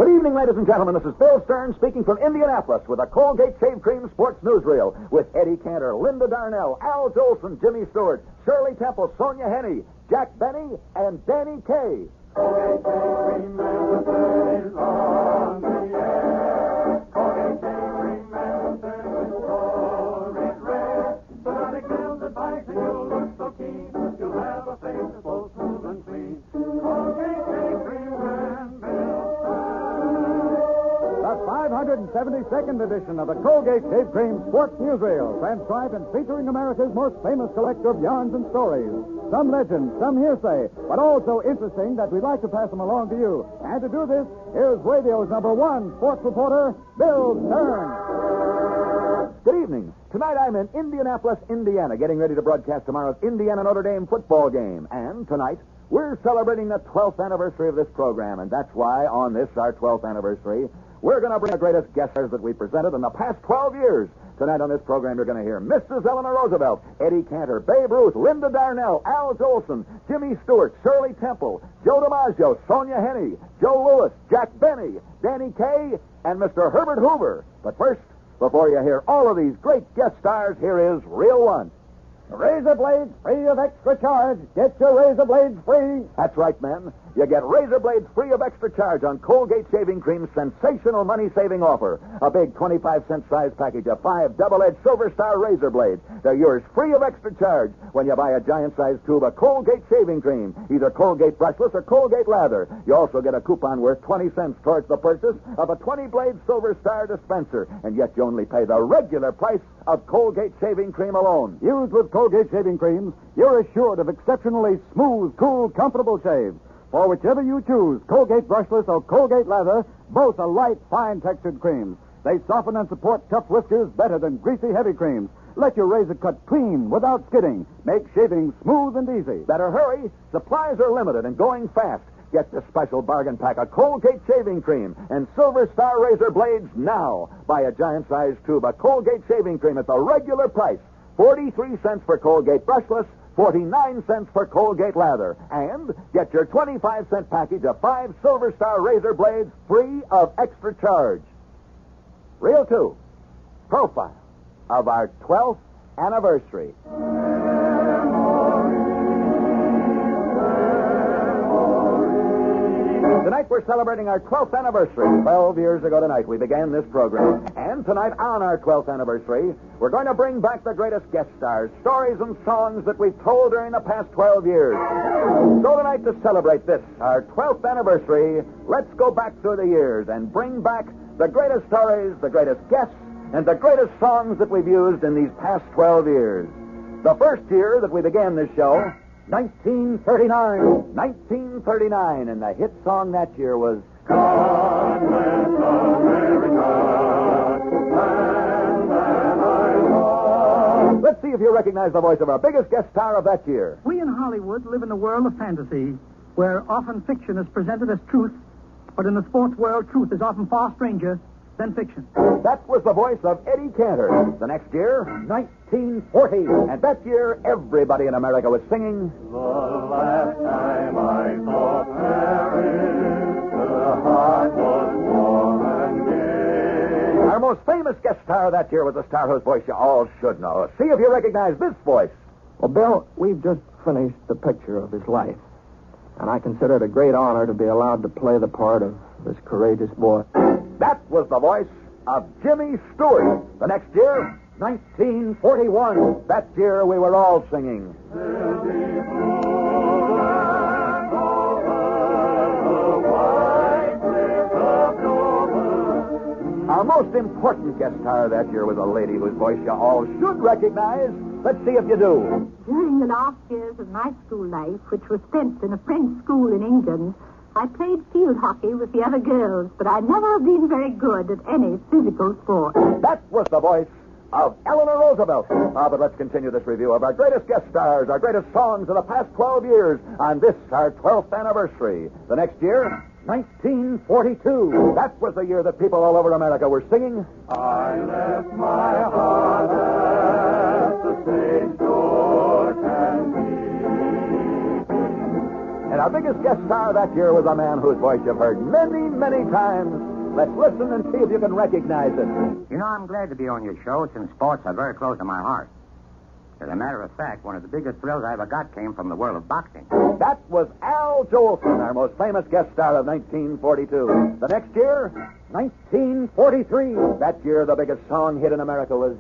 Good evening, ladies and gentlemen. This is Bill Stern speaking from Indianapolis with a Colgate Shave Cream Sports Newsreel with Eddie Cantor, Linda Darnell, Al Jolson, Jimmy Stewart, Shirley Temple, Sonia Henney, Jack Benny, and Danny Kaye. Colgate Shave Cream is on the air. Colgate Shave Cream is rare. So that it kills the bites and you'll look so keen. You'll have a face that's both smooth and clean. Colgate Shave Cream and Bill The 572nd edition of the Colgate Shave Cream Sports Newsreel, transcribed and featuring America's most famous collector of yarns and stories. Some legends, some hearsay, but also interesting that we'd like to pass them along to you. And to do this, here's radio's #1 sports reporter, Bill Stern. Good evening. Tonight I'm in Indianapolis, Indiana, getting ready to broadcast tomorrow's Indiana-Notre Dame football game. And tonight, we're celebrating the 12th anniversary of this program. And that's why, on this, our 12th anniversary, we're going to bring the greatest guest stars that we presented in the past 12 years. Tonight on this program, you're going to hear Mrs. Eleanor Roosevelt, Eddie Cantor, Babe Ruth, Linda Darnell, Al Jolson, Jimmy Stewart, Shirley Temple, Joe DiMaggio, Sonia Henney, Joe Louis, Jack Benny, Danny Kaye, and Mr. Herbert Hoover. But first, before you hear all of these great guest stars, here is Reel One. Razor blades free of extra charge. Get your razor blades free. That's right, men. You get razor blades free of extra charge on Colgate Shaving Cream's sensational money-saving offer. A big 25-cent size package of 5 double-edged Silver Star razor blades. They're yours free of extra charge when you buy a giant-sized tube of Colgate Shaving Cream, either Colgate Brushless or Colgate Lather. You also get a coupon worth 20 cents towards the purchase of a 20-blade Silver Star dispenser, and yet you only pay the regular price of Colgate Shaving Cream alone. Used with Colgate Shaving Creams, you're assured of exceptionally smooth, cool, comfortable shaves. For whichever you choose, Colgate Brushless or Colgate Lather, both are light, fine-textured creams. They soften and support tough whiskers better than greasy, heavy creams. Let your razor cut clean without skidding. Make shaving smooth and easy. Better hurry. Supplies are limited and going fast. Get the special bargain pack of Colgate Shaving Cream and Silver Star razor blades now. Buy a giant-sized tube of Colgate Shaving Cream at the regular price. 43 cents for Colgate Brushless, 49 cents for Colgate Lather. And get your 25-cent package of 5 Silver Star razor blades free of extra charge. Reel 2, profile of our 12th anniversary. Tonight we're celebrating our 12th anniversary. 12 years ago tonight we began this program. And tonight on our 12th anniversary, we're going to bring back the greatest guest stars, stories and songs that we've told during the past 12 years. So tonight to celebrate this, our 12th anniversary, let's go back through the years and bring back the greatest stories, the greatest guests, and the greatest songs that we've used in these past 12 years. The first year that we began this show, 1939, and the hit song that year was God Bless America, land that I love. Let's see if you recognize the voice of our biggest guest star of that year. We in Hollywood live in a world of fantasy, where often fiction is presented as truth, but in the sports world, truth is often far stranger than fiction. That was the voice of Eddie Cantor. The next year, 1940. And that year, everybody in America was singing The last time I saw Paris, the heart was warm and gay. Our most famous guest star that year was a star whose voice you all should know. See if you recognize this voice. Well, Bill, we've just finished the picture of his life, and I consider it a great honor to be allowed to play the part of this courageous boy. That was the voice of Jimmy Stewart. The next year, 1941. That year we were all singing. Our most important guest star that year was a lady whose voice you all should recognize. Let's see if you do. During the last years of my school life, which was spent in a French school in England, I played field hockey with the other girls, but I never have been very good at any physical sport. That was the voice of Eleanor Roosevelt. But let's continue this review of our greatest guest stars, our greatest songs of the past 12 years on this, our 12th anniversary. The next year, 1942. That was the year that people all over America were singing, I left my heart at the stage door and our biggest guest star that year was a man whose voice you've heard many, many times. Let's listen and see if you can recognize it. You know, I'm glad to be on your show since sports are very close to my heart. As a matter of fact, one of the biggest thrills I ever got came from the world of boxing. That was Al Jolson, our most famous guest star of 1942. The next year, 1943. That year, the biggest song hit in America was...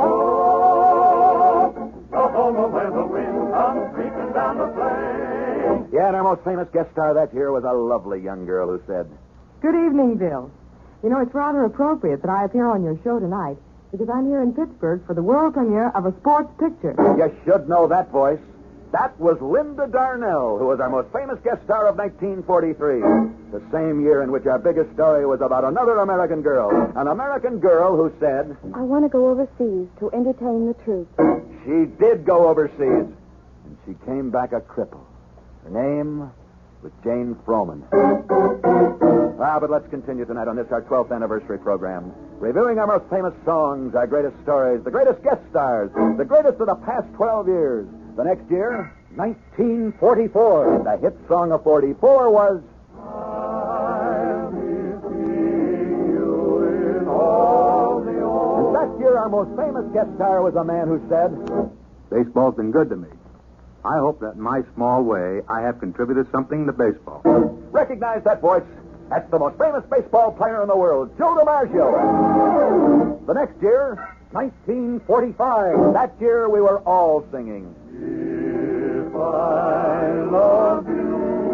Where the wind comes creeping down the plain. Yeah, and our most famous guest star that year was a lovely young girl who said... Good evening, Bill. You know, it's rather appropriate that I appear on your show tonight because I'm here in Pittsburgh for the world premiere of a sports picture. You should know that voice. That was Linda Darnell, who was our most famous guest star of 1943. The same year in which our biggest story was about another American girl. An American girl who said... I want to go overseas to entertain the troops. She did go overseas, and she came back a cripple. Her name was Jane Froman. But let's continue tonight on this, our 12th anniversary program. Reviewing our most famous songs, our greatest stories, the greatest guest stars, the greatest of the past 12 years. The next year, 1944. The hit song of 44 was... I'll be seeing you in all the old... And that year, our most famous guest star was a man who said... Baseball's been good to me. I hope that in my small way, I have contributed something to baseball. Recognize that voice. That's the most famous baseball player in the world, Joe DiMaggio. The next year, 1945. That year, we were all singing. If I love you,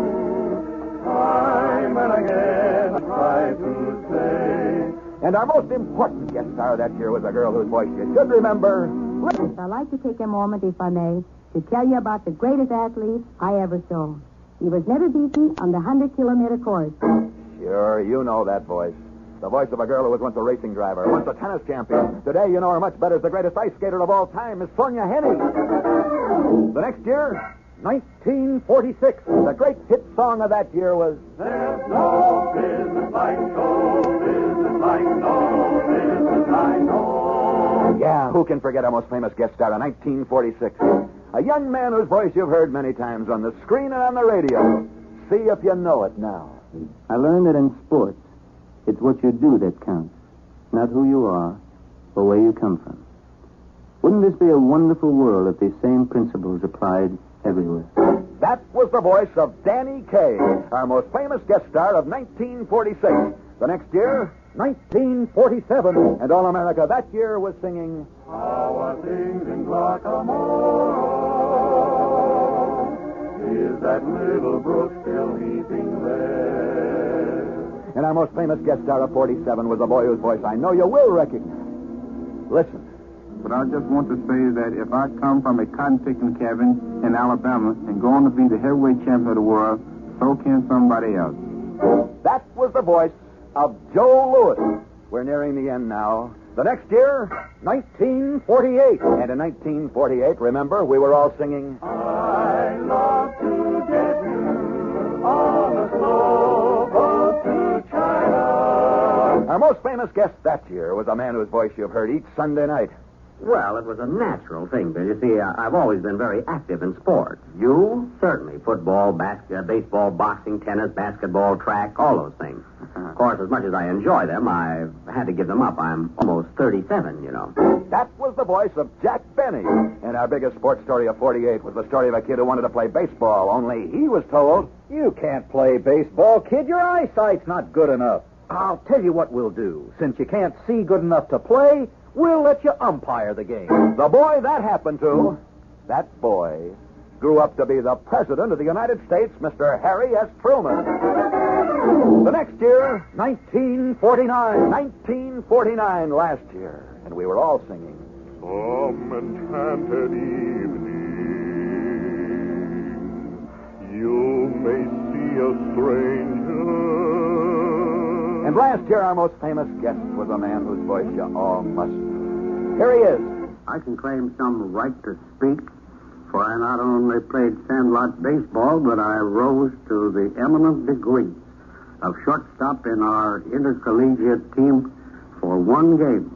time and again try to say. And our most important guest star that year was a girl whose voice you should remember. I'd like to take a moment, if I may, to tell you about the greatest athlete I ever saw. He was never beaten on the 100-kilometer course. Sure, you know that voice. The voice of a girl who was once a racing driver, once a tennis champion. Today, you know her much better as the greatest ice skater of all time, Miss Sonia Hennig. The next year, 1946. The great hit song of that year was... There's no business like no business like no business like no. Yeah, who can forget our most famous guest star in 1946? A young man whose voice you've heard many times on the screen and on the radio. See if you know it now. I learned that in sports, it's what you do that counts, not who you are or where you come from. Wouldn't this be a wonderful world if these same principles applied everywhere? That was the voice of Danny Kaye, our most famous guest star of 1946. The next year, 1947. And All America that year was singing... How are things in Guacamole? Is that little brook still heaping there? And our most famous guest star of 47 was a boy whose voice I know you will recognize. Listen. But I just want to say that if I come from a cotton-picking cabin in Alabama and go on to be the heavyweight champion of the world, so can somebody else. That was the voice of Joe Louis. We're nearing the end now. The next year, 1948. And in 1948, remember, we were all singing... I love to get you on a slow boat to China. Our most famous guest that year was a man whose voice you've heard each Sunday night. Well, it was a natural thing, Bill. You see, I've always been very active in sports. You? Certainly. Football, baseball, boxing, tennis, basketball, track, all those things. Of course, as much as I enjoy them, I've had to give them up. I'm almost 37, you know. That was the voice of Jack Benny. And our biggest sports story of 48 was the story of a kid who wanted to play baseball, only he was told... You can't play baseball, kid. Your eyesight's not good enough. I'll tell you what we'll do. Since you can't see good enough to play... We'll let you umpire the game. The boy that happened to, that boy, grew up to be the President of the United States, Mr. Harry S. Truman. The next year, 1949. 1949 last year. And we were all singing. Some enchanted evening, you may see a stranger. And last year, our most famous guest was a man whose voice you all must know. Here he is. I can claim some right to speak, for I not only played sandlot baseball, but I rose to the eminent degree of shortstop in our intercollegiate team for one game.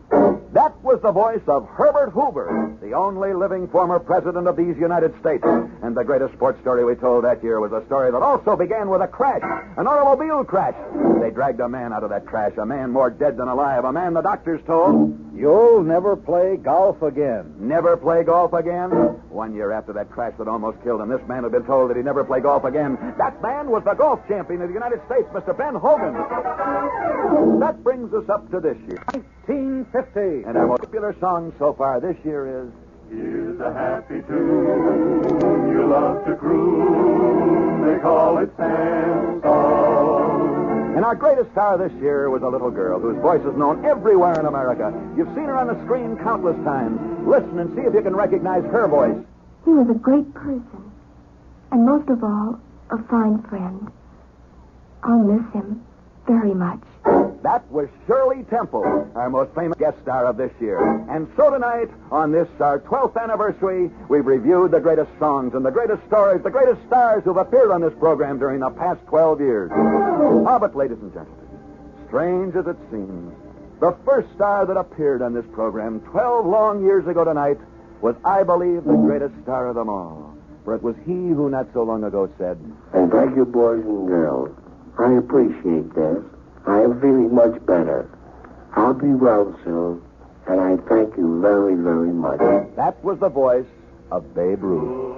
That was the voice of Herbert Hoover, the only living former president of these United States. And the greatest sports story we told that year was a story that also began with a crash, an automobile crash. They dragged a man out of that crash, a man more dead than alive, a man the doctors told, "You'll never play golf again." Never play golf again? 1 year after that crash that almost killed him, this man had been told that he'd never play golf again. That man was the golf champion of the United States, Mr. Ben Hogan. That brings us up to this year, 1950. And our most popular song so far this year is... Here's a happy tune you love to croon. They call it Sam's Song. And our greatest star this year was a little girl whose voice is known everywhere in America. You've seen her on the screen countless times. Listen and see if you can recognize her voice. He was a great person, and most of all, a fine friend. I'll miss him very much. That was Shirley Temple, our most famous guest star of this year. And so tonight, on this, our 12th anniversary, we've reviewed the greatest songs and the greatest stories, the greatest stars who've appeared on this program during the past 12 years. But, ladies and gentlemen, strange as it seems, the first star that appeared on this program 12 long years ago tonight was, I believe, the greatest star of them all. For it was he who not so long ago said... And thank you, boys and girls. I appreciate this. I am feeling much better. I'll be well soon, and I thank you very, very much. That was the voice of Babe Ruth.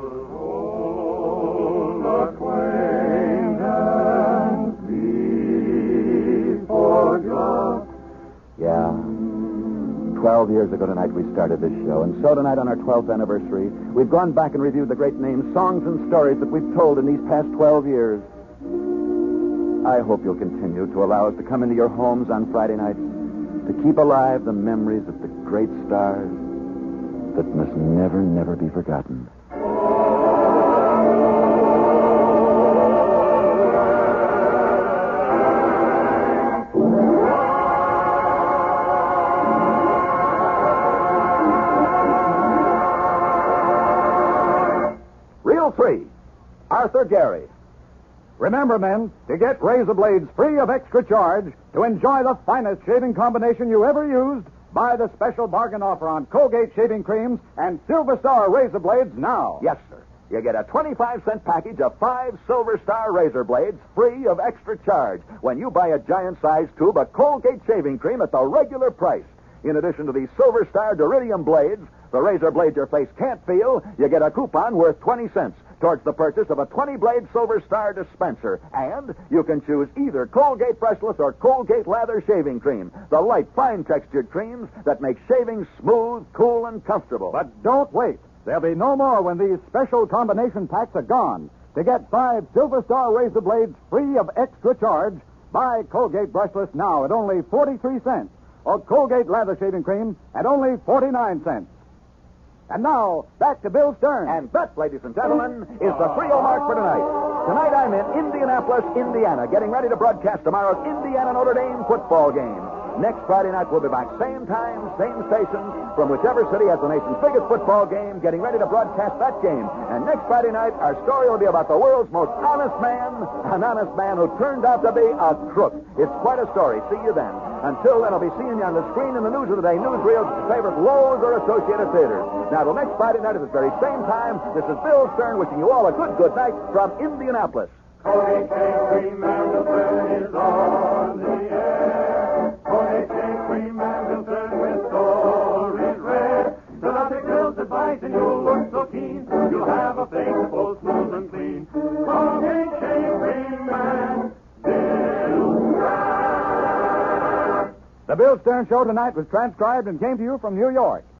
Yeah. 12 years ago tonight we started this show, and so tonight on our 12th anniversary, we've gone back and reviewed the great names, songs, and stories that we've told in these past 12 years. I hope you'll continue to allow us to come into your homes on Friday nights to keep alive the memories of the great stars that must never, never be forgotten. Reel 3, Arthur Gary. Remember, men, to get razor blades free of extra charge, to enjoy the finest shaving combination you ever used, buy the special bargain offer on Colgate shaving creams and Silver Star razor blades now. Yes, sir. You get a 25-cent package of 5 Silver Star razor blades free of extra charge when you buy a giant-sized tube of Colgate shaving cream at the regular price. In addition to these Silver Star Duridium blades, the razor blades your face can't feel, you get a coupon worth 20 cents towards the purchase of a 20-blade Silver Star dispenser. And you can choose either Colgate Brushless or Colgate Lather shaving cream, the light, fine-textured creams that make shaving smooth, cool, and comfortable. But don't wait. There'll be no more when these special combination packs are gone. To get 5 Silver Star razor blades free of extra charge, buy Colgate Brushless now at only 43 cents or Colgate Lather shaving cream at only 49 cents. And now, back to Bill Stern. And that, ladies and gentlemen, is the Frio Mark for tonight. Tonight I'm in Indianapolis, Indiana, getting ready to broadcast tomorrow's Indiana-Notre Dame football game. Next Friday night, we'll be back same time, same station, from whichever city has the nation's biggest football game, getting ready to broadcast that game. And next Friday night, our story will be about the world's most honest man, an honest man who turned out to be a crook. It's quite a story. See you then. Until then, I'll be seeing you on the screen in the News of the Day newsreels, favorite Lowe's or Associated Theaters. Now, till next Friday night at this very same time, this is Bill Stern wishing you all a good night from Indianapolis. Colgate Cream and Milton is on the air. Colgate Cream and Milton with stories rare. The logic Bill's advice and you'll look so keen. You'll have a face both smooth and clean. Colgate Cream and The Bill Stern Show tonight was transcribed and came to you from New York.